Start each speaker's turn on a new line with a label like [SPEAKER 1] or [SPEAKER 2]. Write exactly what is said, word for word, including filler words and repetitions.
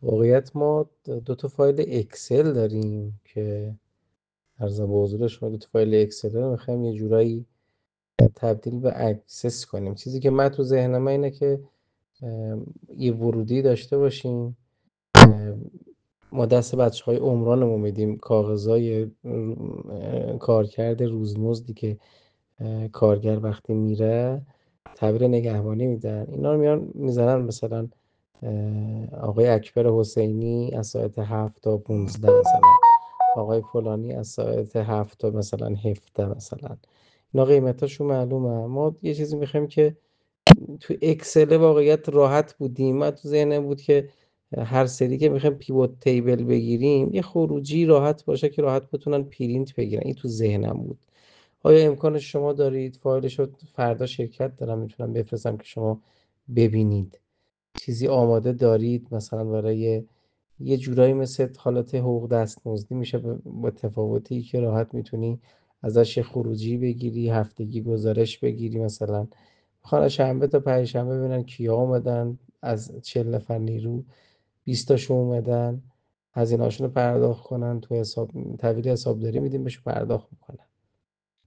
[SPEAKER 1] واقعیت ما دو تا فایل اکسل داریم که عرض به حضور شما دو تا فایل اکسل رو میخوایم یه جورایی تبدیل به اکسس کنیم. چیزی که من تو ذهنم اینه که یه ورودی داشته باشیم، ما دست بچه های عمرانمون میدیم کاغذای کارکرد روزمزدی که کارگر وقتی میره تعبیر نگهبانی میدن، اینا رو میان میزنن. مثلا آقای اکبر حسینی از ساعت هفت تا پونزده، مثلا آقای فلانی از ساعت هفت تا مثلا هفته، مثلا اینا قیمتاشون معلومه. ما یه چیزی میخوایم که تو اکسل واقعیت راحت بودیم. من تو ذهنم بود که هر سری که میخوایم پیوت تیبل بگیریم یه خروجی راحت باشه که راحت بتونن پرینت بگیرن. این تو ذهنم بود. آیا امکانش شما دارید فایلش رو فردا شرکت دارم میتونم بفرستم که شما ببینید؟ چیزی آماده دارید مثلا برای یه جورایی مثل حالت حقوق دستمزدی میشه، با تفاوتی که راحت میتونی ازش یه خروجی بگیری، هفتگی گزارش بگیری. مثلا میخوان شنبه تا پنج شنبه ببینن کیا اومدن، از چهل نفر نیرو بیست تاشون اومدن، هزینه‌هاشون رو پرداخت کنن، تو حساب تحویل حسابداری میدیم بهش پرداخت میکنن.